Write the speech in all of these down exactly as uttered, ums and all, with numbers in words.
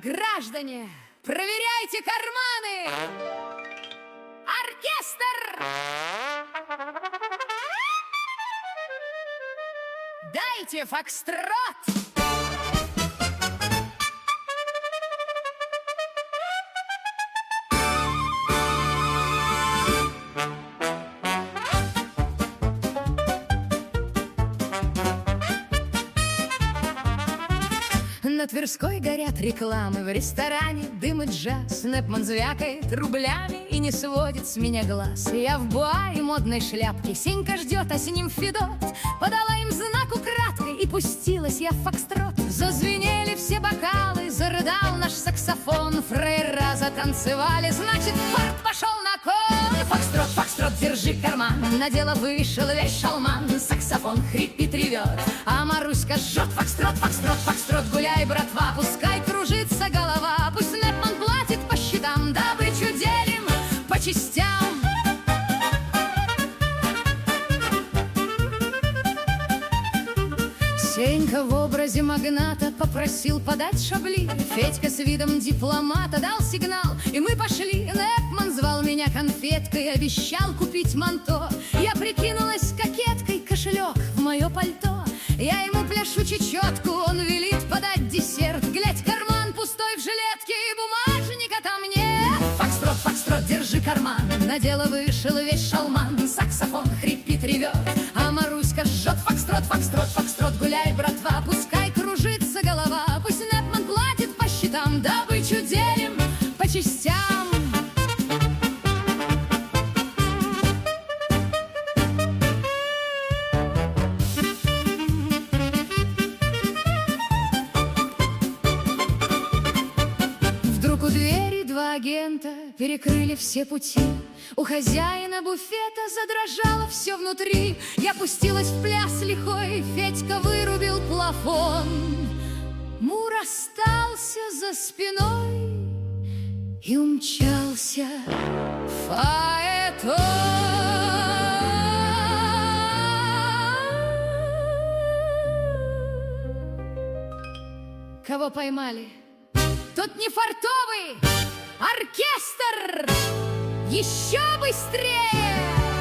Граждане, проверяйте карманы! Оркестр! Дайте фокстрот! На Тверской горят рекламы, в ресторане дым и джаз. Непман звякает рублями и не сводит с меня глаз. Я в буа и модной шляпке, Сенька ждет, а с ним Федот. Подала им знак украдкой, и пустилась я в фокстрот. Зазвенели все бокалы, зарыдал наш саксофон. Фрейра затанцевали, значит, фарт пошел на кон. Фокстрот, фокстрот, держи карман. На дело вышел весь шалман. Саксофон хрипит, ревет, а Маруська жжет. Фокстрот, фокстрот, фокстрот, гуляй, братва, пускай кружится голова. Пусть Непман платит по счетам, добычу делим по частям. Сенька в образе магната попросил подать шабли. Федька с видом дипломата дал сигнал, и мы пошли. Непман звал меня конфеткой, обещал купить манто. Я прикинулась кокеткой, кошелек в мое пальто. Я ему пляшу чечетку, он велит подать десерт. Глядь, карман пустой в жилетке, и бумажника там нет. Фокстрот, фокстрот, держи карман. На дело вышел весь шалман. Саксофон хрипит, ревет, а Маруська жжет. Фокстрот, фокстрот, фокстрот, гуляй, братва, пускай кружится голова. Пусть Непман платит по счетам, добычу делим по частям. У двери два агента перекрыли все пути. У хозяина буфета задрожало все внутри. Я пустилась в пляс лихой, Федька вырубил плафон. Мур остался за спиной и умчался фаэтон. Кого поймали? Тут не фартовый оркестр, еще быстрее!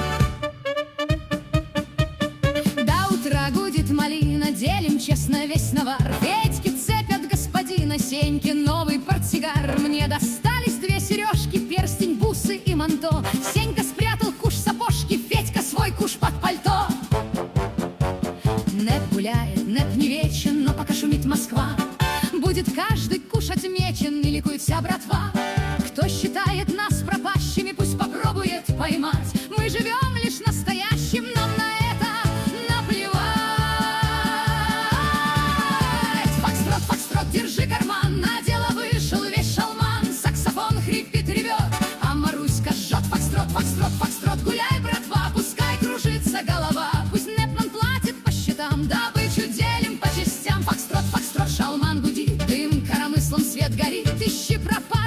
До утра гудит малина, делим честно весь навар. Федьки цепят господина, Сеньки новый портсигар. Мне достались две сережки, перстень, бусы и манто. Сенька спрятал куш сапожки, Федька свой куш под пальто. Неп гуляет, Неп не вечен, но пока шумит Москва. Будет каждый куш отмечен, и ликует вся братва. Кто считает нас пропащими, пусть попробует поймать. Мы живем лишь настоящим, нам на это наплевать. Фокстрот, фокстрот, держи карман. На дело вышел весь шалман. Саксофон хрипит, ревет, а Маруська жжет. Фокстрот, фокстрот, фокстрот, гуляй, братва, пускай кружится голова. Пусть Непман платит по счетам, добычу делим по частям. Фокстрот, фокстрот, шалман гудит, дым коромыслом свет горит, ищи пропал.